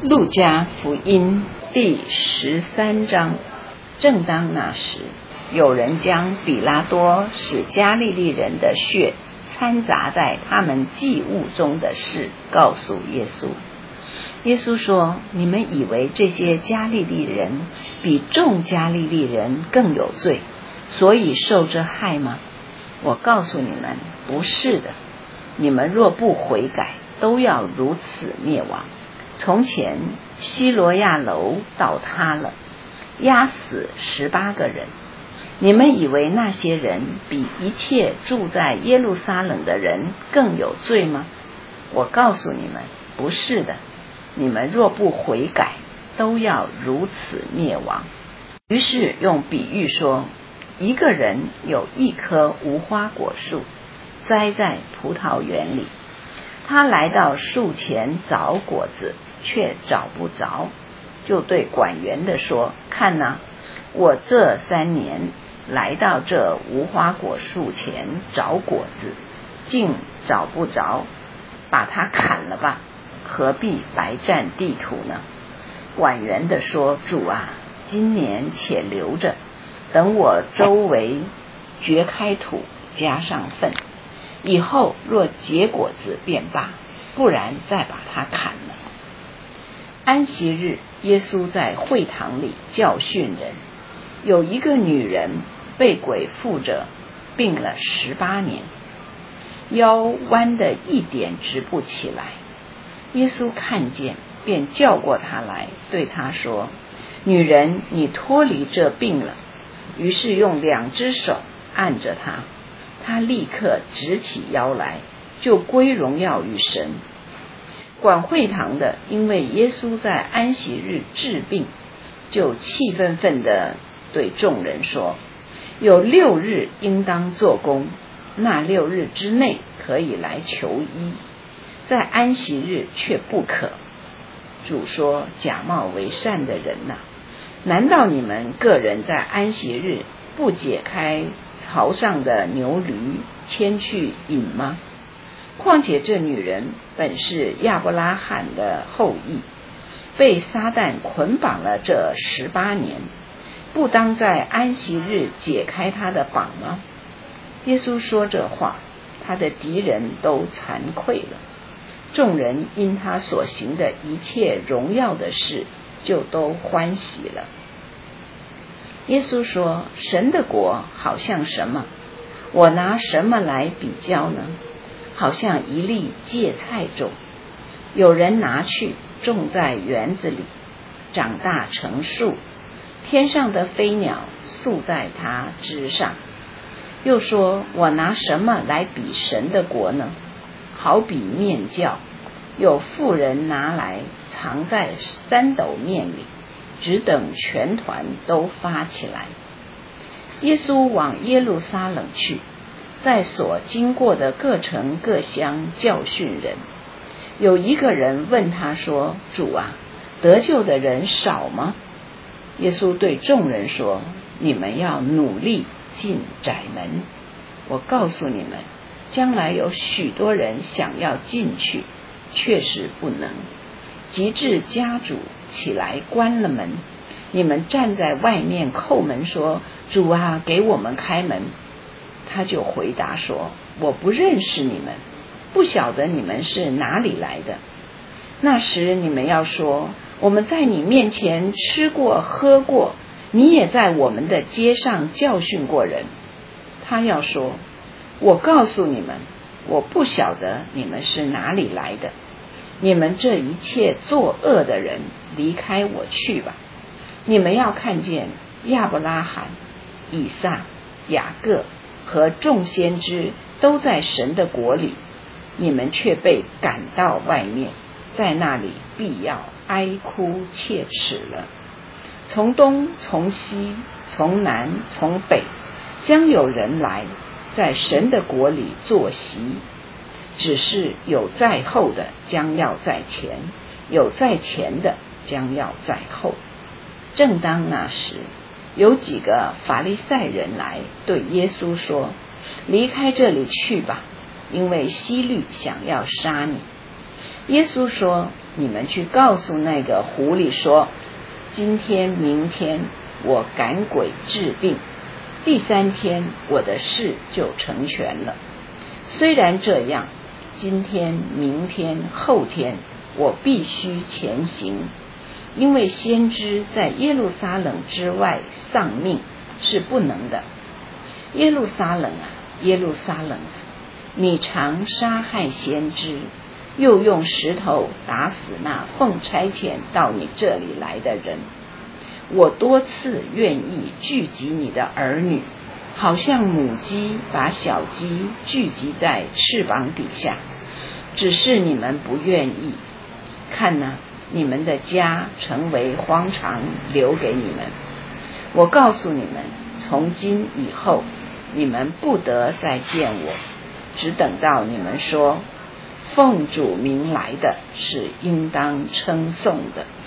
路加福音第13章。正当那时，有人将比拉多使加利利人的血掺杂在他们祭物中的事告诉耶稣。耶稣说：你们以为这些加利利人比众加利利人更有罪，所以受这害吗？我告诉你们，不是的。你们若不悔改，都要如此灭亡。从前西罗亚楼倒塌了，压死18个人。你们以为那些人比一切住在耶路撒冷的人更有罪吗？我告诉你们，不是的。你们若不悔改，都要如此灭亡。于是用比喻说，一个人有一棵无花果树栽在葡萄园里，他来到树前找果子，却找不着，就对管园的说：看哪，我这3年来到这无花果树前找果子，竟找不着，把它砍了吧，何必白占地土呢？管园的说：主啊，今年且留着，等我周围掘开土，加上粪，以后若结果子便罢，不然再把它砍了。安息日，耶稣在会堂里教训人。有一个女人被鬼附着，病了18年，腰弯得一点直不起来。耶稣看见，便叫过她来，对她说：女人，你脱离这病了。于是用2只手按着她，她立刻直起腰来，就归荣耀于神。管会堂的因为耶稣在安息日治病，就气愤愤地对众人说：有6日应当做工，那6日之内可以来求医，在安息日却不可。主说：假冒为善的人哪，难道你们个人在安息日不解开槽上的牛驴牵去饮吗？况且这女人本是亚伯拉罕的后裔，被撒旦捆绑了这18年，不当在安息日解开她的绑吗？耶稣说这话，他的敌人都惭愧了。众人因他所行的一切荣耀的事，就都欢喜了。耶稣说：神的国好像什么？我拿什么来比较呢？好像一粒芥菜种，有人拿去种在园子里，长大成树，天上的飞鸟宿在它枝上。又说：我拿什么来比神的国呢？好比面酵，有妇人拿来藏在3斗面里，只等全团都发起来。耶稣往耶路撒冷去，在所经过的各城各乡教训人。有一个人问他说：主啊，得救的人少吗？耶稣对众人说：你们要努力进窄门。我告诉你们，将来有许多人想要进去，确实不能。及至家主起来关了门，你们站在外面叩门说：主啊，给我们开门。他就回答说：我不认识你们，不晓得你们是哪里来的。那时你们要说：我们在你面前吃过喝过，你也在我们的街上教训过人。他要说：我告诉你们，我不晓得你们是哪里来的。你们这一切作恶的人，离开我去吧。你们要看见亚伯拉罕、以撒、雅各和众先知都在神的国里，你们却被赶到外面，在那里必要哀哭切齿了。从东从西从南从北，将有人来，在神的国里坐席。只是有在后的将要在前，有在前的将要在后。正当那时，有几个法利赛人来对耶稣说：离开这里去吧，因为希律想要杀你。 耶稣说，你们去告诉那个狐狸说，今天明天我赶鬼治病，第3天我的事就成全了。虽然这样，今天明天后天我必须前行，因为先知在耶路撒冷之外丧命是不能的。耶路撒冷啊，耶路撒冷啊，你常杀害先知，又用石头打死那奉差遣到你这里来的人。我多次愿意聚集你的儿女，好像母鸡把小鸡聚集在翅膀底下，只是你们不愿意。看哪，你们的家成为荒场，留给你们。我告诉你们，从今以后你们不得再见我，只等到你们说，奉主名来的是应当称颂的。